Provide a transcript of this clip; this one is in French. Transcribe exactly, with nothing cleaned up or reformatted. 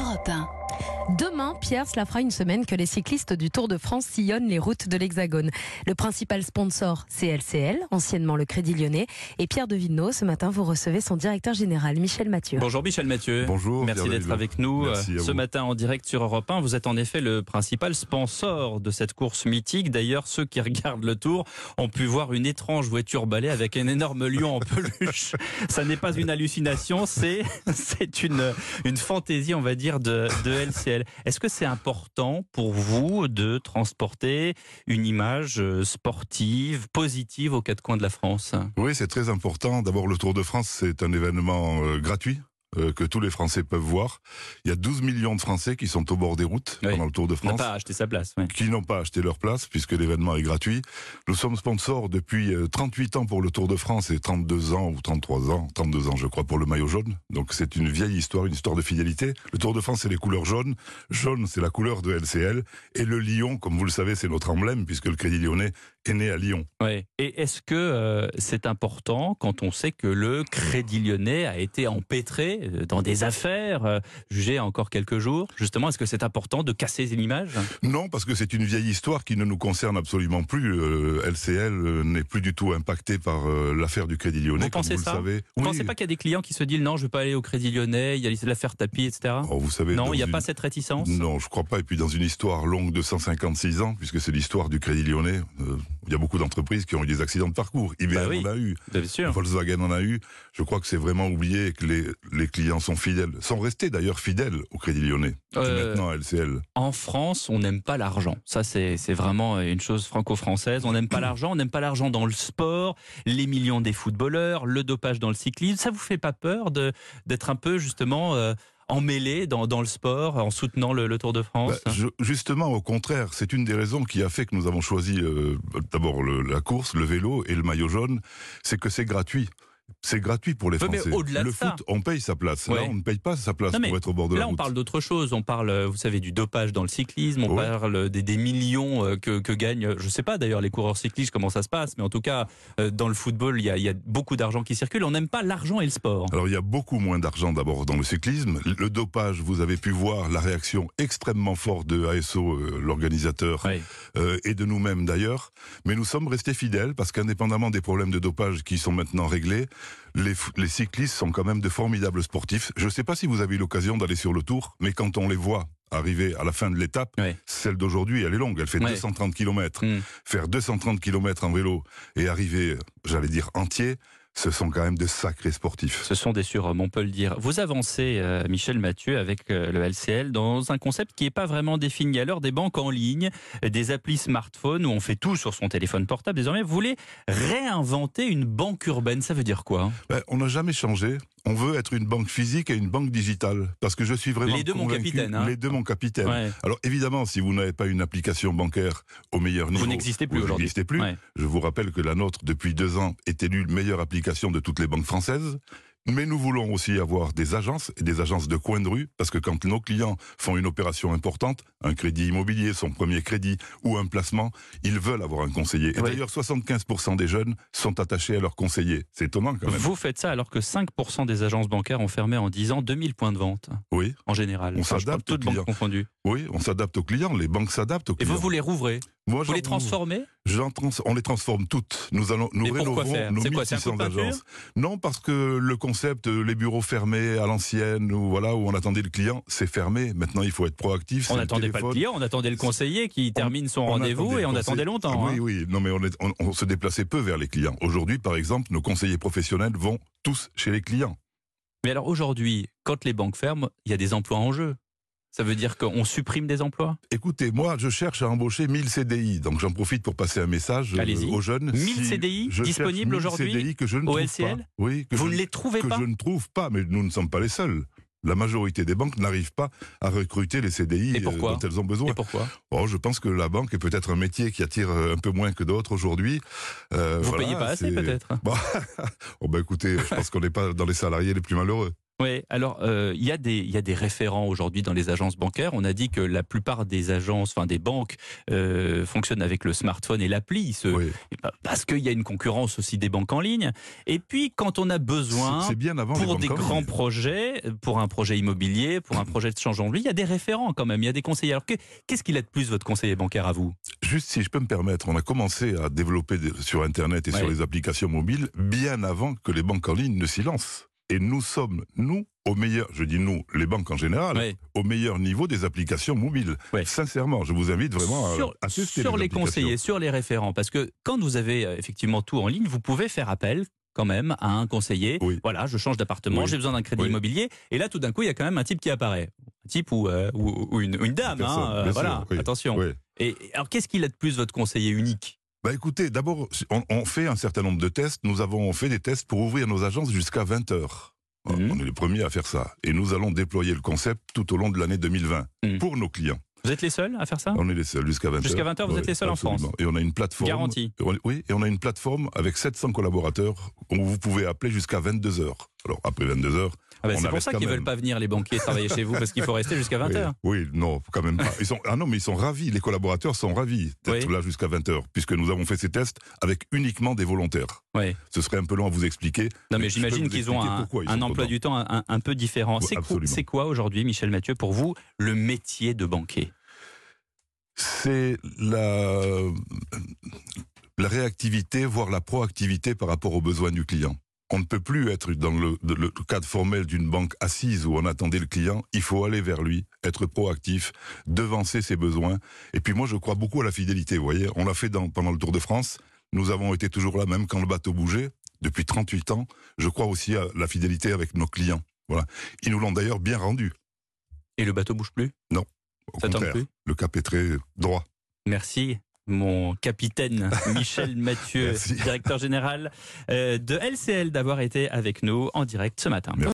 Europe un. Demain, Pierre, cela fera une semaine que les cyclistes du Tour de France sillonnent les routes de l'Hexagone. Le principal sponsor, c'est L C L, anciennement le Crédit Lyonnais. Et Pierre de Villeneuve, ce matin, vous recevez son directeur général, Michel Mathieu. Bonjour Michel Mathieu. Bonjour. Merci d'être avec nous ce matin en direct sur Europe un. Vous êtes en effet le principal sponsor de cette course mythique. D'ailleurs, ceux qui regardent le Tour ont pu voir une étrange voiture balai avec un énorme lion en peluche. Ça n'est pas une hallucination, c'est, c'est une, une fantaisie, on va dire, de, de L C L. Est-ce que c'est important pour vous de transporter une image sportive, positive aux quatre coins de la France ? Oui, c'est très important. D'abord, le Tour de France, c'est un événement euh, gratuit. Euh, que tous les Français peuvent voir. Il y a douze millions de Français qui sont au bord des routes oui. pendant le Tour de France. Qui n'ont pas acheté sa place. Oui. Qui n'ont pas acheté leur place puisque l'événement est gratuit. Nous sommes sponsors depuis trente-huit ans pour le Tour de France et trente-deux ans ou trente-trois ans, trente-deux ans je crois pour le maillot jaune. Donc c'est une vieille histoire, une histoire de fidélité. Le Tour de France c'est les couleurs jaunes. Jaune c'est la couleur de L C L. Et le lion, comme vous le savez, c'est notre emblème puisque le Crédit Lyonnais est né à Lyon. Oui. Et est-ce que euh, c'est important quand on sait que le Crédit Lyonnais a été empêtré dans des affaires euh, jugées encore quelques jours? Justement, est-ce que c'est important de casser l'image? Non, parce que c'est une vieille histoire qui ne nous concerne absolument plus. Euh, L C L euh, n'est plus du tout impacté par euh, l'affaire du Crédit Lyonnais. Vous pensez vous ça? le savez. Vous ne oui. pensez pas qu'il y a des clients qui se disent non, je ne veux pas aller au Crédit Lyonnais, il y a l'affaire Tapie, et cetera. Oh, vous savez, non, il n'y a une... pas cette réticence? Non, je ne crois pas. Et puis dans une histoire longue de cent cinquante-six ans, puisque c'est l'histoire du Crédit Lyonnais, euh, il y a beaucoup d'entreprises qui ont eu des accidents de parcours. I B M bah oui, en a eu, bien sûr. Volkswagen en a eu. Je crois que c'est vraiment oublié et que les, les clients sont fidèles, sont restés d'ailleurs fidèles au Crédit Lyonnais, euh, maintenant à L C L. En France, on n'aime pas l'argent. Ça, c'est, c'est vraiment une chose franco-française. On n'aime pas l'argent, on n'aime pas l'argent dans le sport, les millions des footballeurs, le dopage dans le cyclisme. Ça vous fait pas peur de, d'être un peu justement... Euh, emmêlé dans, dans le sport, en soutenant le, le Tour de France? bah, je, Justement, au contraire, c'est une des raisons qui a fait que nous avons choisi euh, d'abord le, la course, le vélo et le maillot jaune, c'est que c'est gratuit. C'est gratuit pour les Français. Mais au-delà le de foot, ça. on paye sa place. Ouais. Là, on ne paye pas sa place non, pour être au bord de là, la route. Là, on parle d'autre chose. On parle, vous savez, du dopage dans le cyclisme. On ouais. parle des, des millions que, que gagnent, je ne sais pas d'ailleurs, les coureurs cyclistes, comment ça se passe. Mais en tout cas, dans le football, il y a, il y a beaucoup d'argent qui circule. On n'aime pas l'argent et le sport. Alors, il y a beaucoup moins d'argent d'abord dans le cyclisme. Le dopage, vous avez pu voir la réaction extrêmement forte de A S O, euh, l'organisateur, oui. euh, et de nous-mêmes d'ailleurs. Mais nous sommes restés fidèles parce qu'indépendamment des problèmes de dopage qui sont maintenant réglés, les, les cyclistes sont quand même de formidables sportifs. Je ne sais pas si vous avez eu l'occasion d'aller sur le Tour, mais quand on les voit arriver à la fin de l'étape, oui. celle d'aujourd'hui, elle est longue, elle fait oui. deux cent trente kilomètres. Mm. Faire deux cent trente kilomètres en vélo et arriver, j'allais dire, entier, ce sont quand même de sacrés sportifs. Ce sont des surhommes, on peut le dire. Vous avancez, euh, Michel Mathieu, avec euh, le L C L dans un concept qui n'est pas vraiment défini. À l'heure des banques en ligne, des applis smartphone où on fait tout sur son téléphone portable. Désormais, vous voulez réinventer une banque urbaine. Ça veut dire quoi? ben, On n'a jamais changé. On veut être une banque physique et une banque digitale. Parce que je suis vraiment Les deux, mon capitaine. Hein. Les deux, mon capitaine. Ouais. Alors évidemment, si vous n'avez pas une application bancaire au meilleur niveau... Vous n'existez plus vous aujourd'hui. n'existez plus. Ouais. Je vous rappelle que la nôtre, depuis deux ans, est élue meilleure application de toutes les banques françaises. Mais nous voulons aussi avoir des agences, et des agences de coin de rue, parce que quand nos clients font une opération importante, un crédit immobilier, son premier crédit ou un placement, ils veulent avoir un conseiller. Et oui. d'ailleurs, soixante-quinze pour cent des jeunes sont attachés à leur conseiller. C'est étonnant quand même. Vous faites ça alors que cinq pour cent des agences bancaires ont fermé en dix ans deux mille points de vente. Oui. En général. On enfin, s'adapte toutes aux clients. banques confondues. Oui, on s'adapte aux clients, les banques s'adaptent aux Et clients. vous, vous les rouvrez? Moi, vous les transformez? trans On les transforme toutes. Nous allons, nous Mais pourquoi rénovons faire? nos C'est quoi, mille c'est un six coup cents de peinture? agences. Non, parce que le concept, les bureaux fermés à l'ancienne, où, voilà, où on attendait le client, c'est fermé. Maintenant, il faut être proactif. On n'attendait pas le client, on attendait le conseiller qui termine son on rendez-vous et on conseil... attendait longtemps. Ah, hein. Oui, oui. Non, mais on, est, on, on se déplaçait peu vers les clients. Aujourd'hui, par exemple, nos conseillers professionnels vont tous chez les clients. Mais alors aujourd'hui, quand les banques ferment, il y a des emplois en jeu. Ça veut dire qu'on supprime des emplois? Écoutez, moi, je cherche à embaucher mille C D I, donc j'en profite pour passer un message euh, aux jeunes. mille si C D I je disponibles aujourd'hui C D I que je ne au trouve L C L? pas. Oui, que Vous je, ne les trouvez que pas? je ne trouve pas, mais nous ne sommes pas les seuls. La majorité des banques n'arrivent pas à recruter les C D I Et pourquoi? dont elles ont besoin. Et pourquoi? Oh, je pense que la banque est peut-être un métier qui attire un peu moins que d'autres aujourd'hui. Euh, Vous voilà, payez pas assez peut-être? Bon, oh, ben écoutez, je pense qu'on n'est pas dans les salariés les plus malheureux. Oui, alors euh, il y a des il y a des référents aujourd'hui dans les agences bancaires. On a dit que la plupart des agences, enfin des banques, euh, fonctionnent avec le smartphone et l'appli, ce, Oui. parce qu'il y a une concurrence aussi des banques en ligne. Et puis quand on a besoin, C'est c'est bien avant les pour banques des en grands ligne. projets, pour un projet immobilier, pour un projet de changement de vie, il y a des référents quand même, il y a des conseillers. Alors que- qu'est-ce qu'il a de plus votre conseiller bancaire à vous? Juste si je peux me permettre, on a commencé à développer des- sur Internet et Ouais. sur les applications mobiles bien avant que les banques en ligne ne s'y lancent. Et nous sommes, nous, au meilleur, je dis nous, les banques en général, Ouais. au meilleur niveau des applications mobiles. Ouais. Sincèrement, je vous invite vraiment Sur, à, à tester sur les applications. conseillers, sur les référents, parce que quand vous avez euh, effectivement tout en ligne, vous pouvez faire appel quand même à un conseiller. Oui. Voilà, je change d'appartement, Oui. j'ai besoin d'un crédit Oui. immobilier, et là tout d'un coup il y a quand même un type qui apparaît, un type ou, euh, ou, ou une, une dame, Personne, hein, euh, bien voilà, sûr, oui. attention. Oui. Et et alors qu'est-ce qu'il a de plus votre conseiller unique? Bah écoutez, d'abord, on, on fait un certain nombre de tests. Nous avons fait des tests pour ouvrir nos agences jusqu'à vingt heures. Mhm. On est les premiers à faire ça. Et nous allons déployer le concept tout au long de l'année deux mille vingt Mhm. pour nos clients. Vous êtes les seuls à faire ça? On est les seuls jusqu'à vingt heures. Jusqu'à vingt heures, vous êtes les seuls en France. Et on a une plateforme. Garantie. On- Oui, et on a une plateforme avec sept cents collaborateurs où vous pouvez appeler jusqu'à vingt-deux heures. Alors après vingt-deux heures, Ah bah, on c'est pour arrête ça quand qu'ils même. veulent pas venir les banquiers travailler chez vous, parce qu'il faut rester jusqu'à vingt heures. Oui, oui, non, quand même pas. Ils sont, ah non, mais ils sont ravis, les collaborateurs sont ravis d'être Oui. là jusqu'à vingt heures, puisque nous avons fait ces tests avec uniquement des volontaires. Ouais. Ce serait un peu long à vous expliquer. Non mais je peux j'imagine vous qu'ils ont expliquer un, pourquoi ils un sont emploi contents. du temps un, un peu différent. Oui, C'est quoi, absolument. c'est quoi aujourd'hui, Michel Mathieu, pour vous, le métier de banquier? C'est la, la réactivité, voire la proactivité par rapport aux besoins du client. On ne peut plus être dans le, le, le cadre formel d'une banque assise où on attendait le client. Il faut aller vers lui, être proactif, devancer ses besoins. Et puis moi, je crois beaucoup à la fidélité. Vous voyez, on l'a fait dans, pendant le Tour de France. Nous avons été toujours là, même quand le bateau bougeait. Depuis trente-huit ans, je crois aussi à la fidélité avec nos clients. Voilà. Ils nous l'ont d'ailleurs bien rendu. Et le bateau bouge plus? Non, au Ça tombe contraire. plus? Le cap est très droit. Merci, mon capitaine Michel Mathieu, Merci. directeur général euh, de L C L, d'avoir été avec nous en direct ce matin. Merci.